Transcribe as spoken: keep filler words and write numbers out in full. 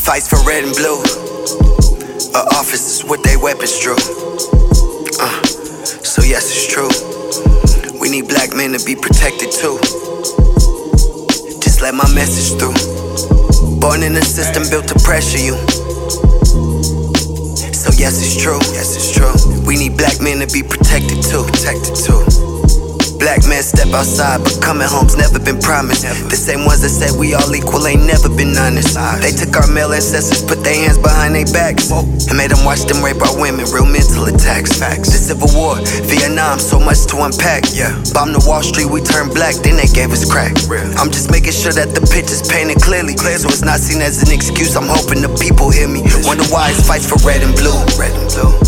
Fights for red and blue. Uh, officers with their weapons drew. Uh, so yes, it's true. We need black men to be protected too. Just let my message through. Born in a system built to pressure you. So yes, it's true. Yes, it's true. We need black men to be protected too. Protected too. Black men step outside, but coming home's never been promised. Never. The same ones that said we all equal ain't never been honest. They took our male ancestors, put their hands behind their backs, and made them watch them rape our women, real mental attacks. Facts. The Civil War, Vietnam, so much to unpack. Yeah. Bomb to Wall Street, we turned black, then they gave us crack. Real. I'm just making sure that the picture's painted clearly, Clear. so it's not seen as an excuse. I'm hoping the people hear me. Wonder why it's fights for red and blue. Red and blue.